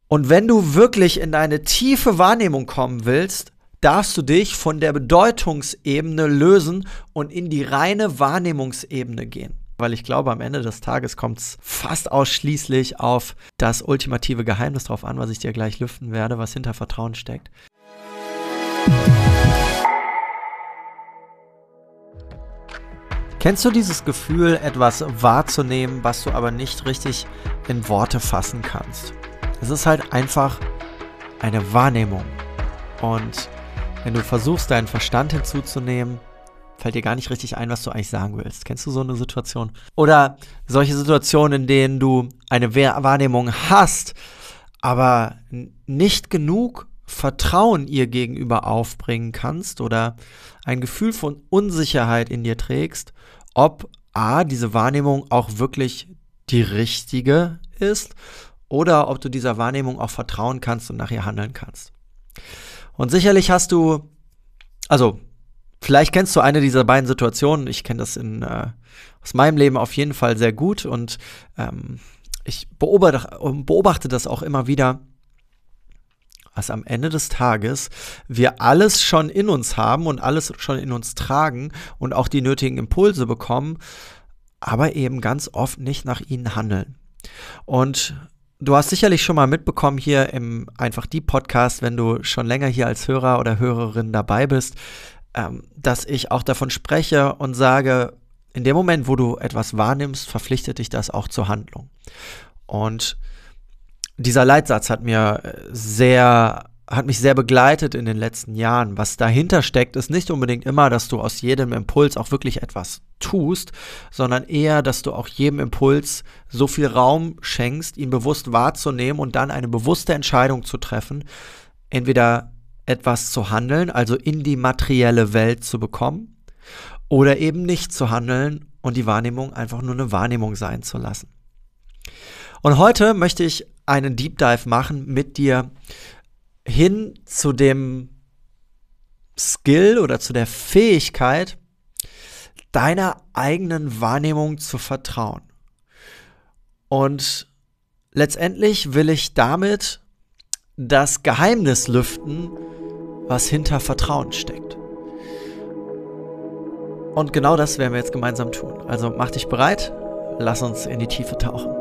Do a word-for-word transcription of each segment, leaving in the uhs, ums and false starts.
Und wenn du wirklich in eine tiefe Wahrnehmung kommen willst, darfst du dich von der Bedeutungsebene lösen und in die reine Wahrnehmungsebene gehen. Weil ich glaube, am Ende des Tages kommt es fast ausschließlich auf das ultimative Geheimnis drauf an, was ich dir gleich lüften werde, was hinter Vertrauen steckt. Kennst du dieses Gefühl, etwas wahrzunehmen, was du aber nicht richtig in Worte fassen kannst? Es ist halt einfach eine Wahrnehmung. Und wenn du versuchst, deinen Verstand hinzuzunehmen, fällt dir gar nicht richtig ein, was du eigentlich sagen willst. Kennst du so eine Situation? Oder solche Situationen, in denen du eine Wahrnehmung hast, aber nicht genug Vertrauen ihr gegenüber aufbringen kannst oder ein Gefühl von Unsicherheit in dir trägst, ob A, diese Wahrnehmung auch wirklich die richtige ist oder ob du dieser Wahrnehmung auch vertrauen kannst und nach ihr handeln kannst. Und sicherlich hast du, also vielleicht kennst du eine dieser beiden Situationen. Ich kenne das in, äh, aus meinem Leben auf jeden Fall sehr gut und ähm, ich beobachte, beobachte das auch immer wieder, dass am Ende des Tages wir alles schon in uns haben und alles schon in uns tragen und auch die nötigen Impulse bekommen, aber eben ganz oft nicht nach ihnen handeln. Und du hast sicherlich schon mal mitbekommen hier im Einfach die Podcast, wenn du schon länger hier als Hörer oder Hörerin dabei bist, ähm, dass ich auch davon spreche und sage, in dem Moment, wo du etwas wahrnimmst, verpflichtet dich das auch zur Handlung. Und dieser Leitsatz hat mir sehr, hat mich sehr begleitet in den letzten Jahren. Was dahinter steckt, ist nicht unbedingt immer, dass du aus jedem Impuls auch wirklich etwas tust, sondern eher, dass du auch jedem Impuls so viel Raum schenkst, ihn bewusst wahrzunehmen und dann eine bewusste Entscheidung zu treffen, entweder etwas zu handeln, also in die materielle Welt zu bekommen, oder eben nicht zu handeln und die Wahrnehmung einfach nur eine Wahrnehmung sein zu lassen. Und heute möchte ich einen Deep Dive machen mit dir hin zu dem Skill oder zu der Fähigkeit, deiner eigenen Wahrnehmung zu vertrauen. Und letztendlich will ich damit das Geheimnis lüften, was hinter Vertrauen steckt. Und genau das werden wir jetzt gemeinsam tun. Also mach dich bereit, lass uns in die Tiefe tauchen.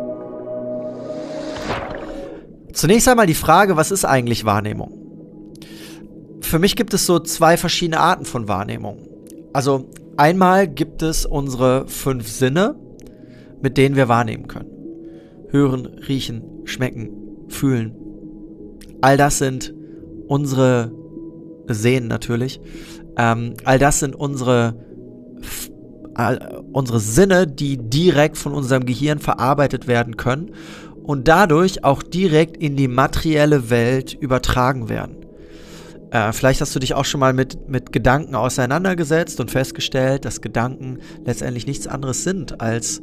Zunächst einmal die Frage, was ist eigentlich Wahrnehmung? Für mich gibt es so zwei verschiedene Arten von Wahrnehmung. Also einmal gibt es unsere fünf Sinne, mit denen wir wahrnehmen können. Hören, riechen, schmecken, fühlen. All das sind unsere Sehen natürlich. Ähm, all das sind unsere, all, unsere Sinne, die direkt von unserem Gehirn verarbeitet werden können und dadurch auch direkt in die materielle Welt übertragen werden. Äh, vielleicht hast du dich auch schon mal mit, mit Gedanken auseinandergesetzt und festgestellt, dass Gedanken letztendlich nichts anderes sind als,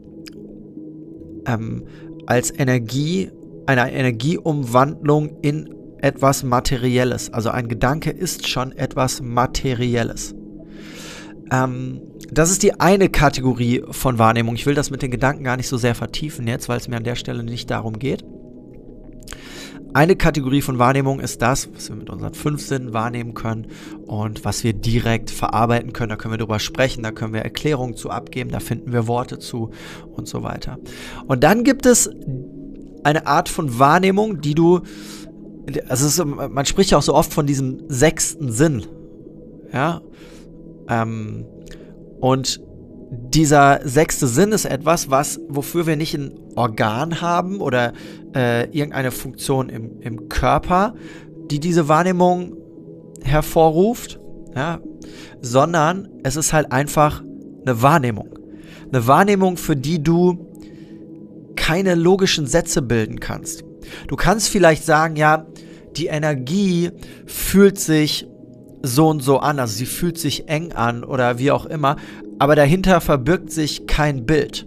ähm, als Energie, eine Energieumwandlung in etwas Materielles. Also ein Gedanke ist schon etwas Materielles. Ähm, das ist die eine Kategorie von Wahrnehmung. Ich will das mit den Gedanken gar nicht so sehr vertiefen jetzt, weil es mir an der Stelle nicht darum geht. Eine Kategorie von Wahrnehmung ist das, was wir mit unseren fünf Sinnen wahrnehmen können und was wir direkt verarbeiten können. Da können wir drüber sprechen, da können wir Erklärungen zu abgeben, da finden wir Worte zu und so weiter. Und dann gibt es eine Art von Wahrnehmung, die du, also es ist, man spricht ja auch so oft von diesem sechsten Sinn, ja, ähm, und dieser sechste Sinn ist etwas, was, wofür wir nicht ein Organ haben oder äh, irgendeine Funktion im, im Körper, die diese Wahrnehmung hervorruft, ja, sondern es ist halt einfach eine Wahrnehmung. Eine Wahrnehmung, für die du keine logischen Sätze bilden kannst. Du kannst vielleicht sagen, ja, die Energie fühlt sich so und so an, also sie fühlt sich eng an oder wie auch immer, aber dahinter verbirgt sich kein Bild.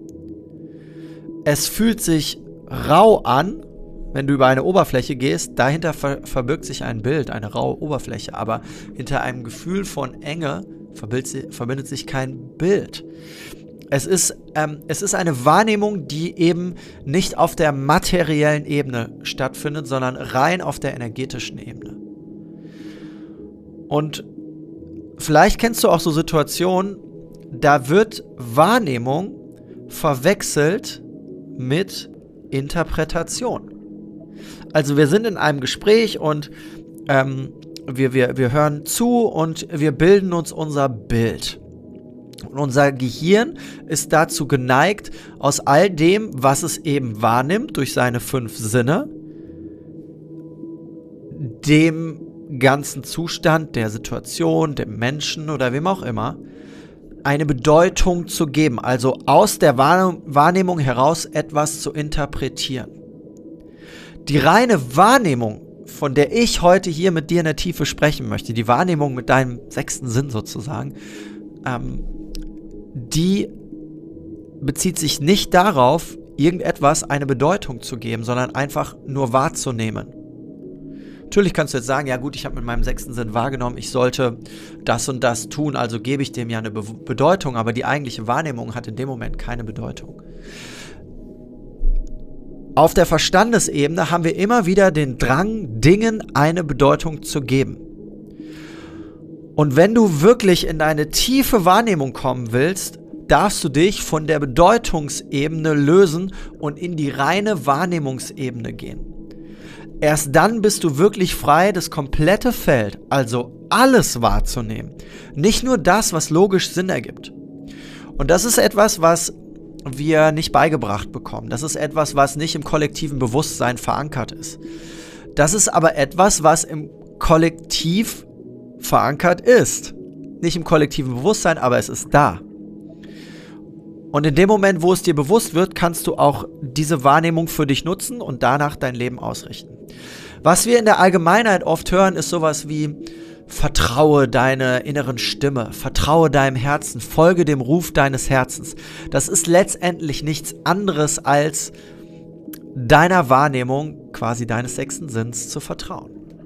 Es fühlt sich rau an, wenn du über eine Oberfläche gehst, dahinter ver- verbirgt sich ein Bild, eine raue Oberfläche, aber hinter einem Gefühl von Enge verbindet sich kein Bild. Es ist, ähm, es ist eine Wahrnehmung, die eben nicht auf der materiellen Ebene stattfindet, sondern rein auf der energetischen Ebene. Und vielleicht kennst du auch so Situationen, da wird Wahrnehmung verwechselt mit Interpretation. Also wir sind in einem Gespräch und ähm, wir, wir, wir hören zu und wir bilden uns unser Bild. Und unser Gehirn ist dazu geneigt, aus all dem, was es eben wahrnimmt, durch seine fünf Sinne, dem ganzen Zustand, der Situation, dem Menschen oder wem auch immer, eine Bedeutung zu geben. Also aus der Wahrnehmung heraus etwas zu interpretieren. Die reine Wahrnehmung, von der ich heute hier mit dir in der Tiefe sprechen möchte, die Wahrnehmung mit deinem sechsten Sinn sozusagen, ähm, die bezieht sich nicht darauf, irgendetwas eine Bedeutung zu geben, sondern einfach nur wahrzunehmen. Natürlich kannst du jetzt sagen, ja gut, ich habe mit meinem sechsten Sinn wahrgenommen, ich sollte das und das tun, also gebe ich dem ja eine Be- Bedeutung, aber die eigentliche Wahrnehmung hat in dem Moment keine Bedeutung. Auf der Verstandesebene haben wir immer wieder den Drang, Dingen eine Bedeutung zu geben. Und wenn du wirklich in deine tiefe Wahrnehmung kommen willst, darfst du dich von der Bedeutungsebene lösen und in die reine Wahrnehmungsebene gehen. Erst dann bist du wirklich frei, das komplette Feld, also alles wahrzunehmen. Nicht nur das, was logisch Sinn ergibt. Und das ist etwas, was wir nicht beigebracht bekommen. Das ist etwas, was nicht im kollektiven Bewusstsein verankert ist. Das ist aber etwas, was im Kollektiv verankert ist. Nicht im kollektiven Bewusstsein, aber es ist da. Und in dem Moment, wo es dir bewusst wird, kannst du auch diese Wahrnehmung für dich nutzen und danach dein Leben ausrichten. Was wir in der Allgemeinheit oft hören, ist sowas wie: Vertraue deiner inneren Stimme, vertraue deinem Herzen, folge dem Ruf deines Herzens. Das ist letztendlich nichts anderes als deiner Wahrnehmung, quasi deines sechsten Sinns, zu vertrauen.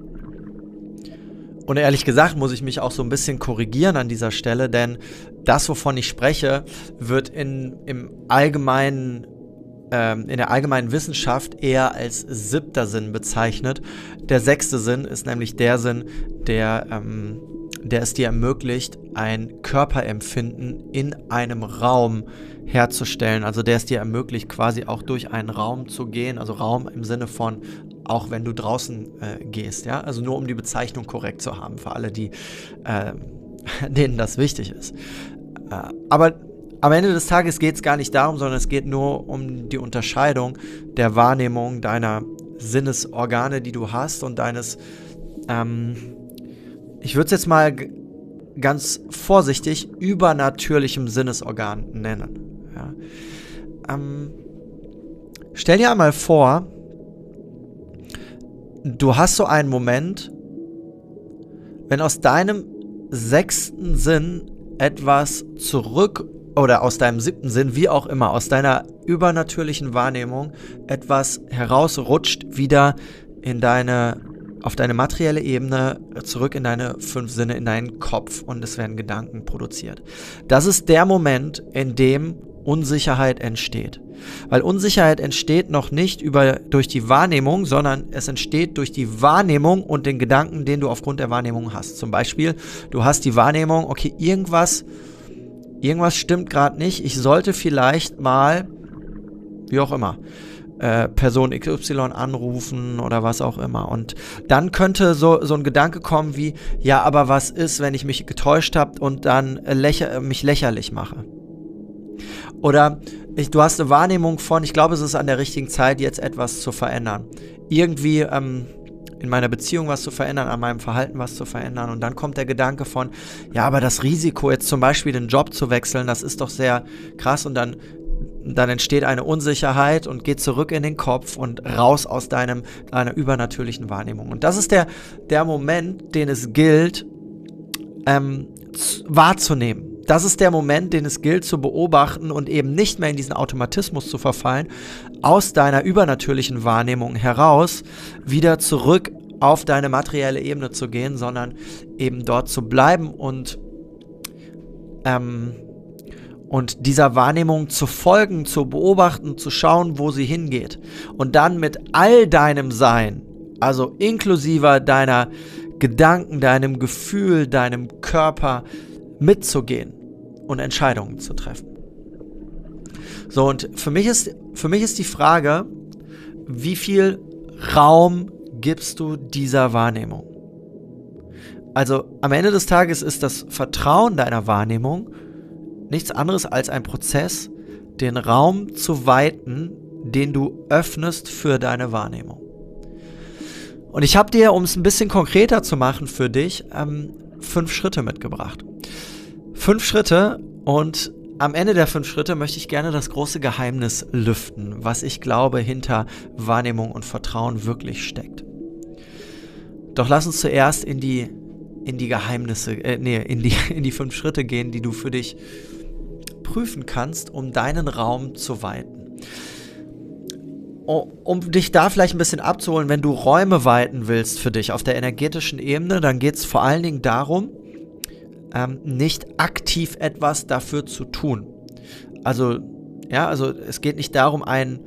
Und ehrlich gesagt muss ich mich auch so ein bisschen korrigieren an dieser Stelle, denn das, wovon ich spreche, wird in, im allgemeinen, ähm, in der allgemeinen Wissenschaft eher als siebter Sinn bezeichnet. Der sechste Sinn ist nämlich der Sinn, der, ähm, der es dir ermöglicht, ein Körperempfinden in einem Raum herzustellen. Also der es dir ermöglicht, quasi auch durch einen Raum zu gehen. Also Raum im Sinne von, auch wenn du draußen äh, gehst, ja, also nur um die Bezeichnung korrekt zu haben, für alle, die, äh, denen das wichtig ist. Äh, aber am Ende des Tages geht es gar nicht darum, sondern es geht nur um die Unterscheidung der Wahrnehmung deiner Sinnesorgane, die du hast und deines, ähm, ich würde es jetzt mal g- ganz vorsichtig, übernatürlichem Sinnesorgan nennen. Ja. Ähm, stell dir einmal vor, du hast so einen Moment, wenn aus deinem sechsten Sinn etwas zurück, oder aus deinem siebten Sinn, wie auch immer, aus deiner übernatürlichen Wahrnehmung etwas herausrutscht, wieder in deine, auf deine materielle Ebene, zurück in deine fünf Sinne, in deinen Kopf, und es werden Gedanken produziert. Das ist der Moment, in dem Unsicherheit entsteht. Weil Unsicherheit entsteht noch nicht über, durch die Wahrnehmung, sondern es entsteht durch die Wahrnehmung und den Gedanken, den du aufgrund der Wahrnehmung hast. Zum Beispiel, du hast die Wahrnehmung, okay, irgendwas, irgendwas stimmt gerade nicht, ich sollte vielleicht mal, wie auch immer, äh, Person X Y anrufen oder was auch immer. Und dann könnte so, so ein Gedanke kommen wie, ja, aber was ist, wenn ich mich getäuscht habe und dann äh, lächer- mich lächerlich mache? Oder ich, du hast eine Wahrnehmung von, ich glaube, es ist an der richtigen Zeit, jetzt etwas zu verändern. Irgendwie ähm, in meiner Beziehung was zu verändern, an meinem Verhalten was zu verändern. Und dann kommt der Gedanke von, ja, aber das Risiko, jetzt zum Beispiel den Job zu wechseln, das ist doch sehr krass. Und dann, dann entsteht eine Unsicherheit und geht zurück in den Kopf und raus aus deinem, deiner übernatürlichen Wahrnehmung. Und das ist der, der Moment, den es gilt, ähm, z- wahrzunehmen. Das ist der Moment, den es gilt zu beobachten und eben nicht mehr in diesen Automatismus zu verfallen, aus deiner übernatürlichen Wahrnehmung heraus wieder zurück auf deine materielle Ebene zu gehen, sondern eben dort zu bleiben und, ähm, und dieser Wahrnehmung zu folgen, zu beobachten, zu schauen, wo sie hingeht und dann mit all deinem Sein, also inklusive deiner Gedanken, deinem Gefühl, deinem Körper mitzugehen und Entscheidungen zu treffen. So, und für mich ist, für mich ist die Frage, wie viel Raum gibst du dieser Wahrnehmung? Also am Ende des Tages ist das Vertrauen deiner Wahrnehmung nichts anderes als ein Prozess, den Raum zu weiten, den du öffnest für deine Wahrnehmung. Und ich habe dir, um es ein bisschen konkreter zu machen für dich, ähm, fünf Schritte mitgebracht. Fünf Schritte, und am Ende der fünf Schritte möchte ich gerne das große Geheimnis lüften, was ich glaube hinter Wahrnehmung und Vertrauen wirklich steckt. Doch lass uns zuerst in die, in die Geheimnisse, äh, nee, in die, in die fünf Schritte gehen, die du für dich prüfen kannst, um deinen Raum zu weiten. Um dich da vielleicht ein bisschen abzuholen, wenn du Räume weiten willst für dich auf der energetischen Ebene, dann geht es vor allen Dingen darum, ähm, nicht aktiv etwas dafür zu tun. Also, ja, also es geht nicht darum, ein,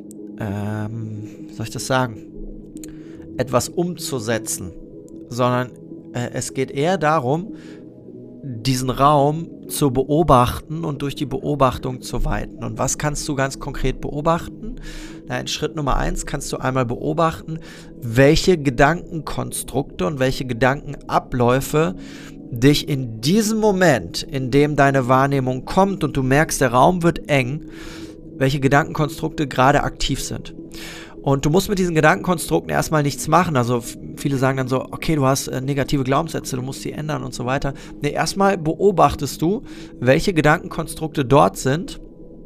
ähm, wie soll ich das sagen, etwas umzusetzen, sondern äh, es geht eher darum, diesen Raum zu beobachten und durch die Beobachtung zu weiten. Und was kannst du ganz konkret beobachten? Na, in Schritt Nummer eins kannst du einmal beobachten, welche Gedankenkonstrukte und welche Gedankenabläufe dich in diesem Moment, in dem deine Wahrnehmung kommt und du merkst, der Raum wird eng, welche Gedankenkonstrukte gerade aktiv sind. Und du musst mit diesen Gedankenkonstrukten erstmal nichts machen. Also viele sagen dann so, okay, du hast äh, negative Glaubenssätze, du musst sie ändern und so weiter. Nee, erstmal beobachtest du, welche Gedankenkonstrukte dort sind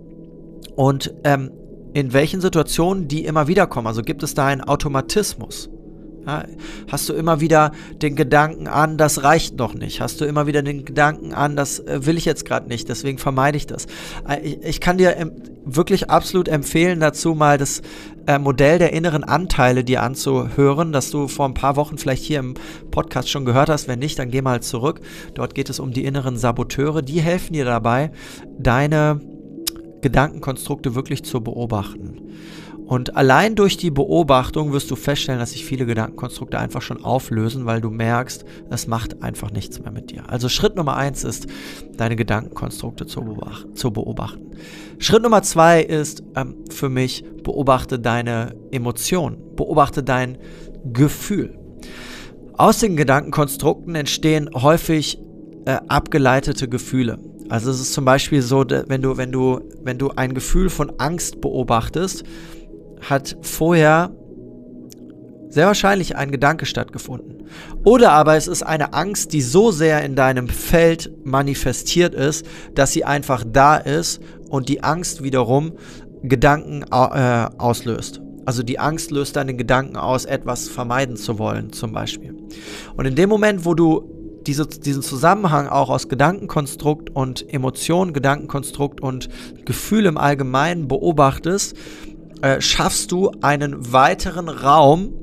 und ähm, in welchen Situationen die immer wieder kommen. Also gibt es da einen Automatismus? Ja, hast du immer wieder den Gedanken an, das reicht noch nicht? Hast du immer wieder den Gedanken an, das äh, will ich jetzt gerade nicht, deswegen vermeide ich das? Äh, ich, ich kann dir ähm, wirklich absolut empfehlen, dazu mal das äh, Modell der inneren Anteile dir anzuhören, das du vor ein paar Wochen vielleicht hier im Podcast schon gehört hast. Wenn nicht, dann geh mal zurück. Dort geht es um die inneren Saboteure. Die helfen dir dabei, deine Gedankenkonstrukte wirklich zu beobachten. Und allein durch die Beobachtung wirst du feststellen, dass sich viele Gedankenkonstrukte einfach schon auflösen, weil du merkst, es macht einfach nichts mehr mit dir. Also Schritt Nummer eins ist, deine Gedankenkonstrukte zu beobachten. Zu beobachten. Schritt Nummer zwei ist ähm, für mich, beobachte deine Emotionen, beobachte dein Gefühl. Aus den Gedankenkonstrukten entstehen häufig äh, abgeleitete Gefühle. Also es ist zum Beispiel so, wenn du, wenn du, wenn du ein Gefühl von Angst beobachtest, hat vorher sehr wahrscheinlich ein Gedanke stattgefunden. Oder aber es ist eine Angst, die so sehr in deinem Feld manifestiert ist, dass sie einfach da ist und die Angst wiederum Gedanken äh, auslöst. Also die Angst löst dann den Gedanken aus, etwas vermeiden zu wollen, zum Beispiel. Und in dem Moment, wo du diese, diesen Zusammenhang auch aus Gedankenkonstrukt und Emotion, Gedankenkonstrukt und Gefühl im Allgemeinen beobachtest, äh, schaffst du einen weiteren Raum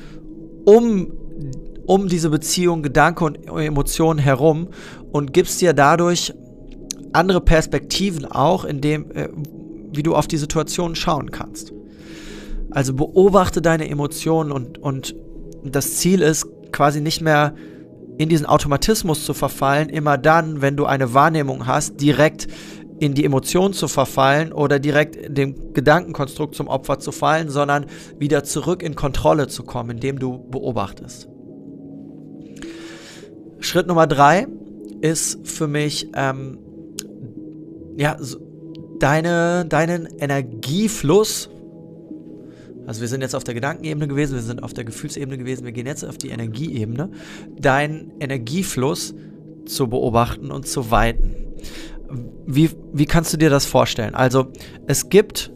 um, um diese Beziehung Gedanke und Emotion herum und gibst dir dadurch andere Perspektiven auch, in dem, äh, wie du auf die Situation schauen kannst. Also beobachte deine Emotionen und, und das Ziel ist quasi nicht mehr in diesen Automatismus zu verfallen, immer dann, wenn du eine Wahrnehmung hast, direkt in die Emotion zu verfallen oder direkt dem Gedankenkonstrukt zum Opfer zu fallen, sondern wieder zurück in Kontrolle zu kommen, indem du beobachtest. Schritt Nummer drei ist für mich ähm, ja, so deine, deinen Energiefluss. Also wir sind jetzt auf der Gedankenebene gewesen, wir sind auf der Gefühlsebene gewesen, wir gehen jetzt auf die Energieebene, deinen Energiefluss zu beobachten und zu weiten. Wie, wie kannst du dir das vorstellen? Also es gibt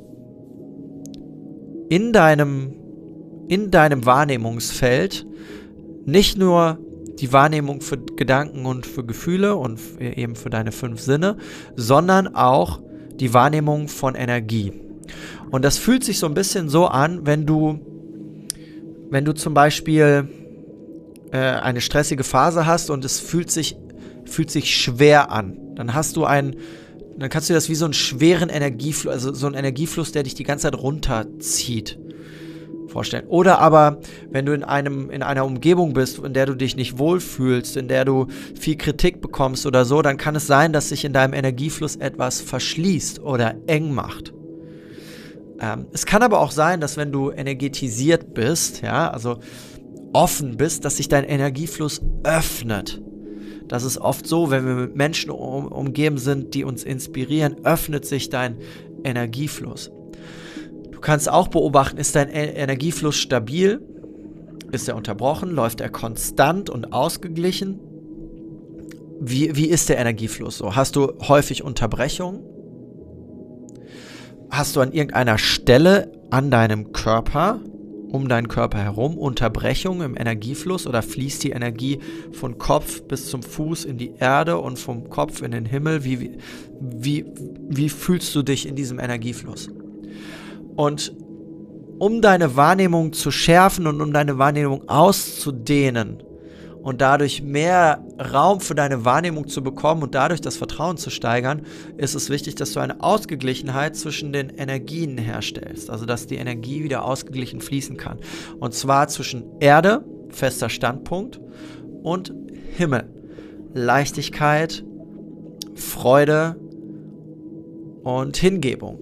in deinem, in deinem Wahrnehmungsfeld nicht nur die Wahrnehmung für Gedanken und für Gefühle und eben für deine fünf Sinne, sondern auch die Wahrnehmung von Energie. Und das fühlt sich so ein bisschen so an, wenn du, wenn du zum Beispiel äh, eine stressige Phase hast und es fühlt sich, fühlt sich schwer an. Dann hast du ein, dann kannst du dir das wie so einen schweren Energiefluss, also so einen Energiefluss, der dich die ganze Zeit runterzieht, vorstellen. Oder aber, wenn du in einem, in einer Umgebung bist, in der du dich nicht wohlfühlst, in der du viel Kritik bekommst oder so, dann kann es sein, dass sich in deinem Energiefluss etwas verschließt oder eng macht. Ähm, es kann aber auch sein, dass wenn du energetisiert bist, ja, also offen bist, dass sich dein Energiefluss öffnet. Das ist oft so, wenn wir mit Menschen um, umgeben sind, die uns inspirieren, öffnet sich dein Energiefluss. Du kannst auch beobachten, ist dein Energiefluss stabil? Ist er unterbrochen? Läuft er konstant und ausgeglichen? Wie, wie ist der Energiefluss so? Hast du häufig Unterbrechungen? Hast du an irgendeiner Stelle an deinem Körper, um deinen Körper herum, Unterbrechungen im Energiefluss oder fließt die Energie von Kopf bis zum Fuß in die Erde und vom Kopf in den Himmel? Wie, wie, wie, wie fühlst du dich in diesem Energiefluss? Und um deine Wahrnehmung zu schärfen und um deine Wahrnehmung auszudehnen und dadurch mehr Raum für deine Wahrnehmung zu bekommen und dadurch das Vertrauen zu steigern, ist es wichtig, dass du eine Ausgeglichenheit zwischen den Energien herstellst. Also, dass die Energie wieder ausgeglichen fließen kann. Und zwar zwischen Erde, fester Standpunkt, und Himmel. Leichtigkeit, Freude und Hingebung.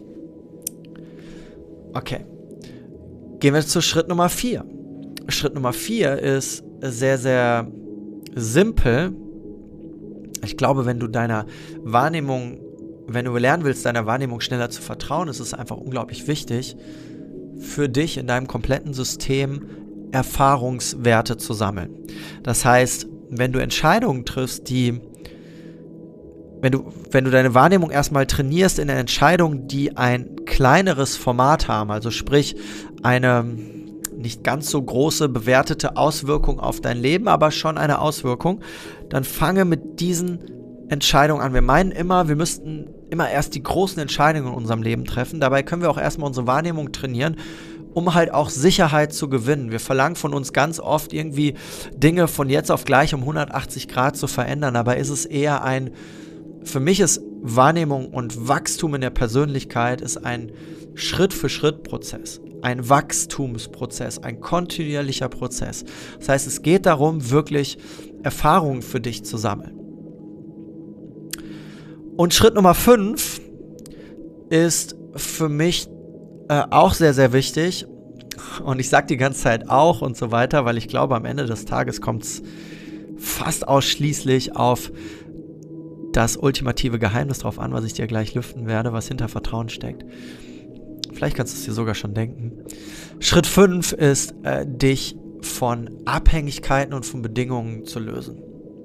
Okay. Gehen wir zu Schritt Nummer vier. Schritt Nummer vier ist sehr, sehr simpel. Ich glaube, wenn du deiner Wahrnehmung, wenn du lernen willst, deiner Wahrnehmung schneller zu vertrauen, ist es einfach unglaublich wichtig, für dich in deinem kompletten System Erfahrungswerte zu sammeln. Das heißt, wenn du Entscheidungen triffst, die Wenn du, wenn du deine Wahrnehmung erstmal trainierst in Entscheidungen, die ein kleineres Format haben, also sprich eine nicht ganz so große bewertete Auswirkung auf dein Leben, aber schon eine Auswirkung, dann fange mit diesen Entscheidungen an. Wir meinen immer, wir müssten immer erst die großen Entscheidungen in unserem Leben treffen. Dabei können wir auch erstmal unsere Wahrnehmung trainieren, um halt auch Sicherheit zu gewinnen. Wir verlangen von uns ganz oft irgendwie Dinge von jetzt auf gleich um hundertachtzig Grad zu verändern. Dabei ist es eher ein Für mich ist Wahrnehmung und Wachstum in der Persönlichkeit ist ein Schritt-für-Schritt-Prozess, ein Wachstumsprozess, ein kontinuierlicher Prozess. Das heißt, es geht darum, wirklich Erfahrungen für dich zu sammeln. Und Schritt Nummer fünf ist für mich äh, auch sehr, sehr wichtig. Und ich sage die ganze Zeit auch und so weiter, weil ich glaube, am Ende des Tages kommt es fast ausschließlich auf das ultimative Geheimnis drauf an, was ich dir gleich lüften werde, was hinter Vertrauen steckt. Vielleicht kannst du es dir sogar schon denken. Schritt fünf ist, äh, dich von Abhängigkeiten und von Bedingungen zu lösen.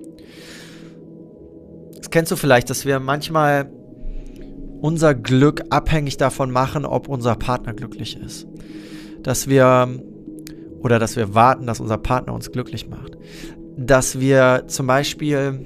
Das kennst du vielleicht, dass wir manchmal unser Glück abhängig davon machen, ob unser Partner glücklich ist. Dass wir, oder dass wir warten, dass unser Partner uns glücklich macht. Dass wir zum Beispiel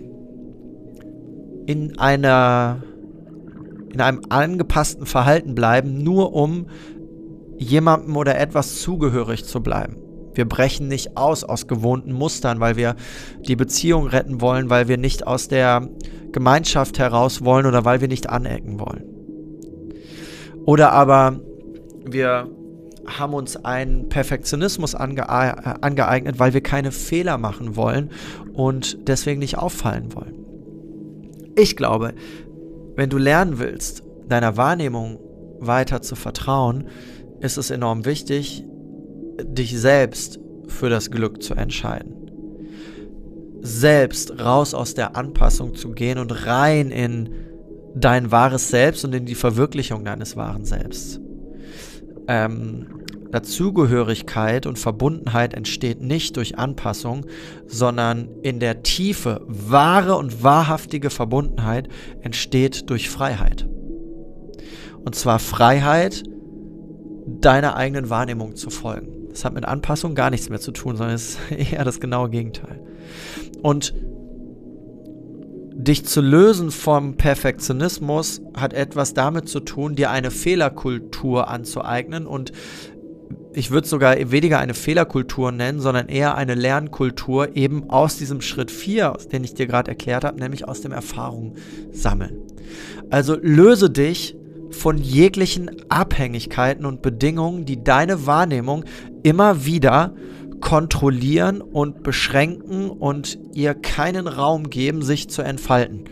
in einer, in einem angepassten Verhalten bleiben, nur um jemandem oder etwas zugehörig zu bleiben. Wir brechen nicht aus aus gewohnten Mustern, weil wir die Beziehung retten wollen, weil wir nicht aus der Gemeinschaft heraus wollen oder weil wir nicht anecken wollen. Oder aber wir haben uns einen Perfektionismus ange- angeeignet, weil wir keine Fehler machen wollen und deswegen nicht auffallen wollen. Ich glaube, wenn du lernen willst, deiner Wahrnehmung weiter zu vertrauen, ist es enorm wichtig, dich selbst für das Glück zu entscheiden. Selbst raus aus der Anpassung zu gehen und rein in dein wahres Selbst und in die Verwirklichung deines wahren Selbst. Ähm, Dazugehörigkeit und Verbundenheit entsteht nicht durch Anpassung, sondern in der Tiefe wahre und wahrhaftige Verbundenheit entsteht durch Freiheit. Und zwar Freiheit, deiner eigenen Wahrnehmung zu folgen. Das hat mit Anpassung gar nichts mehr zu tun, sondern es ist eher das genaue Gegenteil. Und dich zu lösen vom Perfektionismus hat etwas damit zu tun, dir eine Fehlerkultur anzueignen, und ich würde sogar weniger eine Fehlerkultur nennen, sondern eher eine Lernkultur, eben aus diesem Schritt vier, den ich dir gerade erklärt habe, nämlich aus dem Erfahrung sammeln. Also löse dich von jeglichen Abhängigkeiten und Bedingungen, die deine Wahrnehmung immer wieder kontrollieren und beschränken und ihr keinen Raum geben, sich zu entfalten.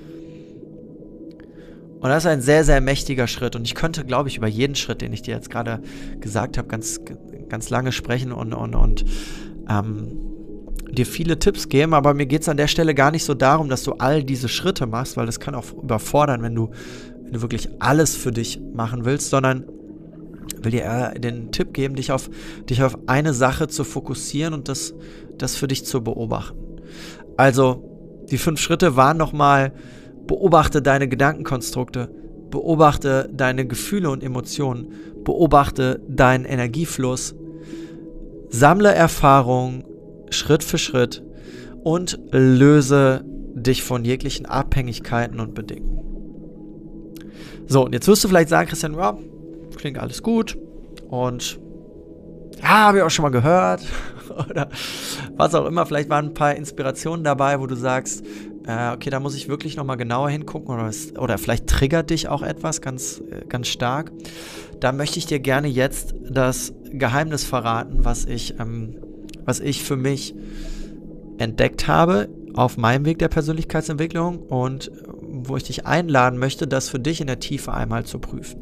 Und das ist ein sehr, sehr mächtiger Schritt. Und ich könnte, glaube ich, über jeden Schritt, den ich dir jetzt gerade gesagt habe, ganz, ganz lange sprechen und, und, und ähm, dir viele Tipps geben. Aber mir geht es an der Stelle gar nicht so darum, dass du all diese Schritte machst, weil das kann auch überfordern, wenn du, wenn du wirklich alles für dich machen willst, sondern will dir eher den Tipp geben, dich auf, dich auf eine Sache zu fokussieren und das, das für dich zu beobachten. Also, die fünf Schritte waren nochmal: Beobachte deine Gedankenkonstrukte, beobachte deine Gefühle und Emotionen, beobachte deinen Energiefluss, sammle Erfahrungen Schritt für Schritt und löse dich von jeglichen Abhängigkeiten und Bedingungen. So, und jetzt wirst du vielleicht sagen, Christian, ja, klingt alles gut und ja, habe ich auch schon mal gehört oder was auch immer. Vielleicht waren ein paar Inspirationen dabei, wo du sagst, äh, okay, da muss ich wirklich nochmal genauer hingucken oder, was, oder vielleicht triggert dich auch etwas ganz, ganz stark. Da möchte ich dir gerne jetzt das Geheimnis verraten, was ich, ähm, was ich für mich entdeckt habe auf meinem Weg der Persönlichkeitsentwicklung und wo ich dich einladen möchte, das für dich in der Tiefe einmal zu prüfen.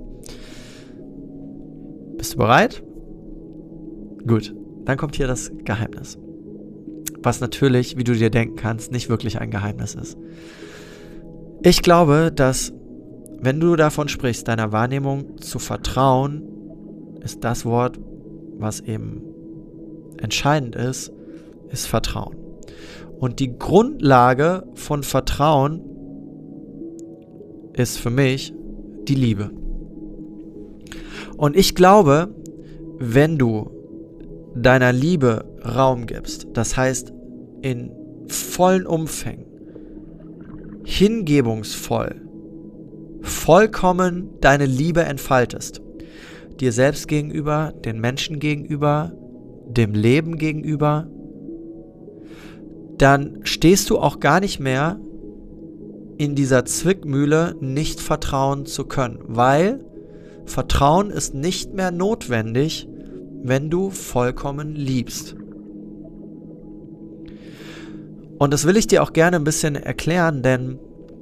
Bist du bereit? Gut, dann kommt hier das Geheimnis. Was natürlich, wie du dir denken kannst, nicht wirklich ein Geheimnis ist. Ich glaube, dass, wenn du davon sprichst, deiner Wahrnehmung zu vertrauen, ist das Wort, was eben entscheidend ist, ist Vertrauen. Und die Grundlage von Vertrauen ist für mich die Liebe. Und ich glaube, wenn du deiner Liebe Raum gibst, das heißt in vollen Umfängen, hingebungsvoll, vollkommen deine Liebe entfaltest, dir selbst gegenüber, den Menschen gegenüber, dem Leben gegenüber, dann stehst du auch gar nicht mehr in dieser Zwickmühle, nicht vertrauen zu können, weil Vertrauen ist nicht mehr notwendig, wenn du vollkommen liebst. Und das will ich dir auch gerne ein bisschen erklären, denn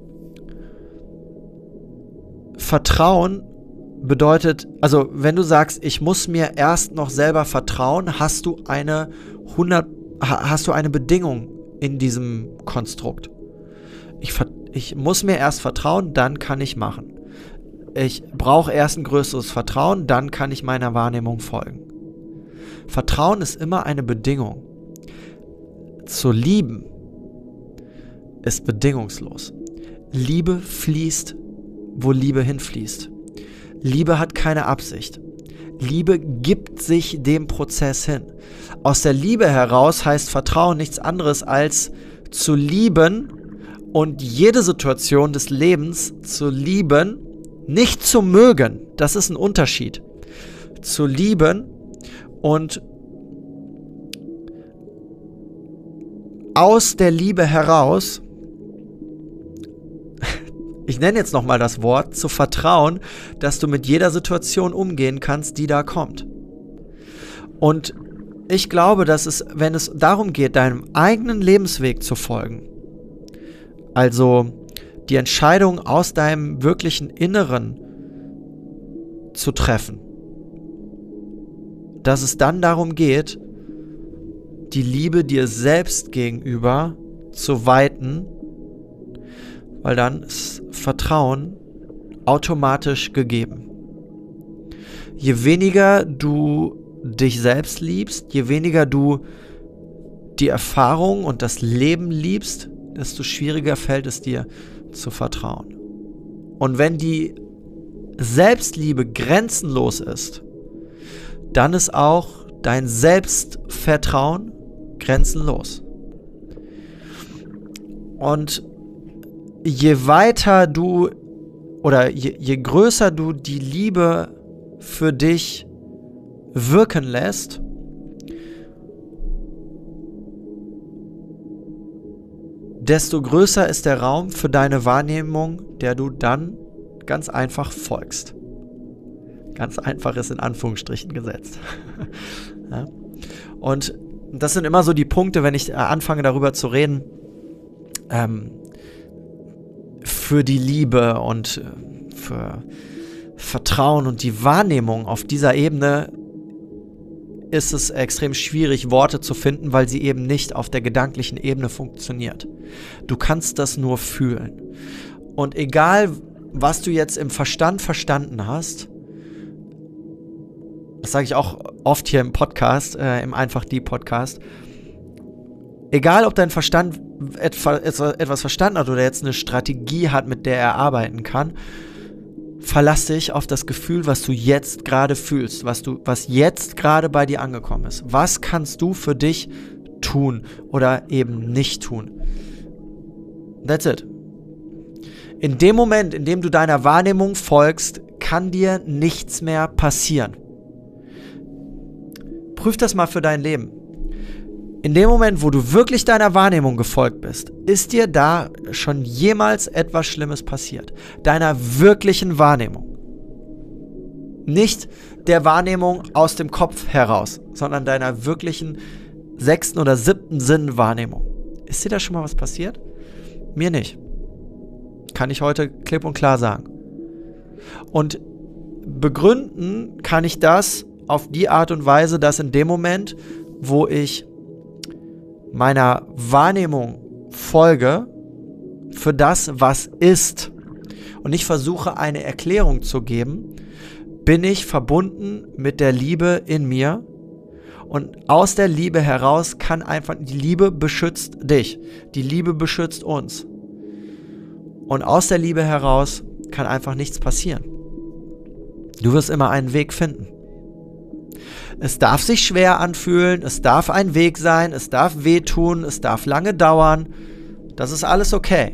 Vertrauen bedeutet, also wenn du sagst, ich muss mir erst noch selber vertrauen, hast du eine hundert, hast du eine Bedingung in diesem Konstrukt. Ich, ich muss mir erst vertrauen, dann kann ich machen. Ich brauche erst ein größeres Vertrauen, dann kann ich meiner Wahrnehmung folgen. Vertrauen ist immer eine Bedingung. Zu lieben ist bedingungslos. Liebe fließt, wo Liebe hinfließt. Liebe hat keine Absicht. Liebe gibt sich dem Prozess hin. Aus der Liebe heraus heißt Vertrauen nichts anderes als zu lieben und jede Situation des Lebens zu lieben, nicht zu mögen. Das ist ein Unterschied. Zu lieben und aus der Liebe heraus, ich nenne jetzt nochmal das Wort, zu vertrauen, dass du mit jeder Situation umgehen kannst, die da kommt. Und ich glaube, dass es, wenn es darum geht, deinem eigenen Lebensweg zu folgen, also die Entscheidung aus deinem wirklichen Inneren zu treffen, dass es dann darum geht, die Liebe dir selbst gegenüber zu weiten, weil dann ist Vertrauen automatisch gegeben. Je weniger du dich selbst liebst, je weniger du die Erfahrung und das Leben liebst, desto schwieriger fällt es dir zu vertrauen. Und wenn die Selbstliebe grenzenlos ist, dann ist auch dein Selbstvertrauen grenzenlos. Und je weiter du oder je, je größer du die Liebe für dich wirken lässt, desto größer ist der Raum für deine Wahrnehmung, der du dann ganz einfach folgst. Ganz einfach ist in Anführungsstrichen gesetzt. Ja. Und das sind immer so die Punkte, wenn ich anfange darüber zu reden, ähm, für die Liebe und für Vertrauen und die Wahrnehmung auf dieser Ebene ist es extrem schwierig, Worte zu finden, weil sie eben nicht auf der gedanklichen Ebene funktioniert. Du kannst das nur fühlen. Und egal, was du jetzt im Verstand verstanden hast, das sage ich auch oft hier im Podcast, äh, im Einfach die Podcast, egal ob dein Verstand etwa, etwas verstanden hat oder jetzt eine Strategie hat, mit der er arbeiten kann, verlass dich auf das Gefühl, was du jetzt gerade fühlst, was du, was jetzt gerade bei dir angekommen ist. Was kannst du für dich tun oder eben nicht tun? That's it. In dem Moment, in dem du deiner Wahrnehmung folgst, kann dir nichts mehr passieren. Prüf das mal für dein Leben. In dem Moment, wo du wirklich deiner Wahrnehmung gefolgt bist, ist dir da schon jemals etwas Schlimmes passiert? Deiner wirklichen Wahrnehmung. Nicht der Wahrnehmung aus dem Kopf heraus, sondern deiner wirklichen sechsten oder siebten Sinn-Wahrnehmung. Ist dir da schon mal was passiert? Mir nicht. Kann ich heute klipp und klar sagen. Und begründen kann ich das auf die Art und Weise, dass in dem Moment, wo ich meiner Wahrnehmung folge für das, was ist und ich versuche, eine Erklärung zu geben, bin ich verbunden mit der Liebe in mir und aus der Liebe heraus kann einfach, die Liebe beschützt dich, die Liebe beschützt uns und aus der Liebe heraus kann einfach nichts passieren. Du wirst immer einen Weg finden. Es darf sich schwer anfühlen, es darf ein Weg sein, es darf wehtun, es darf lange dauern. Das ist alles okay.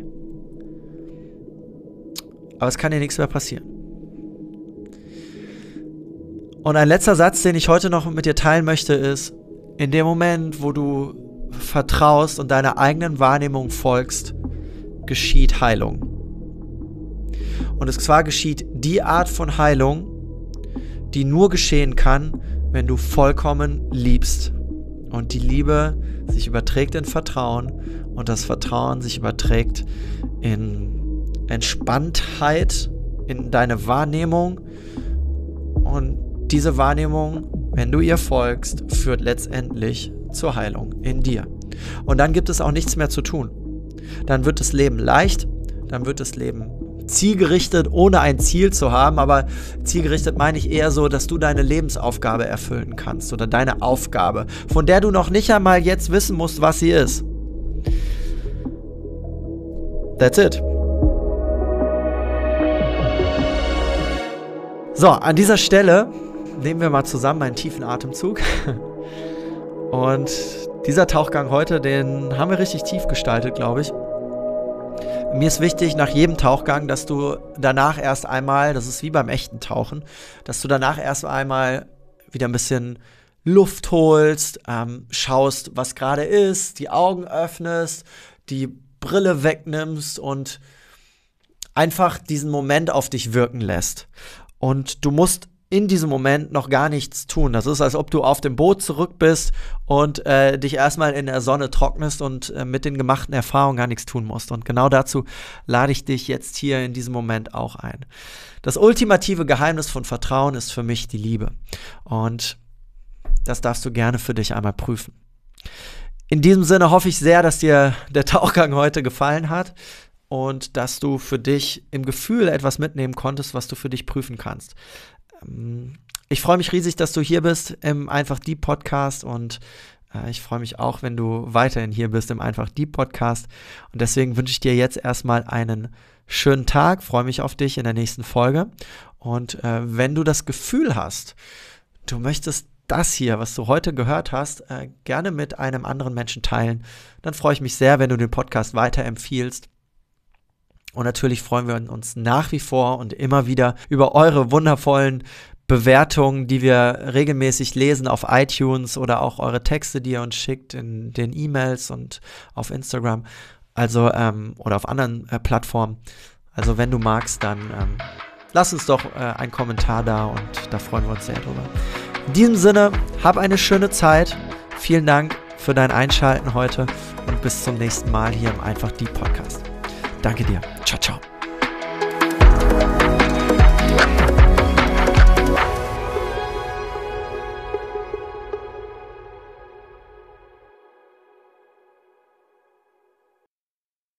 Aber es kann dir nichts mehr passieren. Und ein letzter Satz, den ich heute noch mit dir teilen möchte, ist, in dem Moment, wo du vertraust und deiner eigenen Wahrnehmung folgst, geschieht Heilung. Und es zwar geschieht die Art von Heilung, die nur geschehen kann, wenn du vollkommen liebst und die Liebe sich überträgt in Vertrauen und das Vertrauen sich überträgt in Entspanntheit, in deine Wahrnehmung und diese Wahrnehmung, wenn du ihr folgst, führt letztendlich zur Heilung in dir. Und dann gibt es auch nichts mehr zu tun. Dann wird das Leben leicht, dann wird das Leben zielgerichtet, ohne ein Ziel zu haben, aber zielgerichtet meine ich eher so, dass du deine Lebensaufgabe erfüllen kannst oder deine Aufgabe, von der du noch nicht einmal jetzt wissen musst, was sie ist. That's it. So, an dieser Stelle nehmen wir mal zusammen einen tiefen Atemzug und dieser Tauchgang heute, den haben wir richtig tief gestaltet, glaube ich. Mir ist wichtig, nach jedem Tauchgang, dass du danach erst einmal, das ist wie beim echten Tauchen, dass du danach erst einmal wieder ein bisschen Luft holst, ähm, schaust, was gerade ist, die Augen öffnest, die Brille wegnimmst und einfach diesen Moment auf dich wirken lässt. Und du musst in diesem Moment noch gar nichts tun. Das ist, als ob du auf dem Boot zurück bist und äh, dich erstmal in der Sonne trocknest und äh, mit den gemachten Erfahrungen gar nichts tun musst. Und genau dazu lade ich dich jetzt hier in diesem Moment auch ein. Das ultimative Geheimnis von Vertrauen ist für mich die Liebe. Und das darfst du gerne für dich einmal prüfen. In diesem Sinne hoffe ich sehr, dass dir der Tauchgang heute gefallen hat und dass du für dich im Gefühl etwas mitnehmen konntest, was du für dich prüfen kannst. Ich freue mich riesig, dass du hier bist im Einfach die Podcast und äh, ich freue mich auch, wenn du weiterhin hier bist im Einfach die Podcast und deswegen wünsche ich dir jetzt erstmal einen schönen Tag, freue mich auf dich in der nächsten Folge und äh, wenn du das Gefühl hast, du möchtest das hier, was du heute gehört hast, äh, gerne mit einem anderen Menschen teilen, dann freue ich mich sehr, wenn du den Podcast weiterempfiehlst. Und natürlich freuen wir uns nach wie vor und immer wieder über eure wundervollen Bewertungen, die wir regelmäßig lesen auf iTunes oder auch eure Texte, die ihr uns schickt in den E-Mails und auf Instagram. Also, ähm, oder auf anderen äh, Plattformen. Also, wenn du magst, dann ähm, lass uns doch äh, einen Kommentar da und da freuen wir uns sehr drüber. In diesem Sinne, hab eine schöne Zeit. Vielen Dank für dein Einschalten heute und bis zum nächsten Mal hier im Einfach Deep Podcast. Danke dir. Ciao, ciao.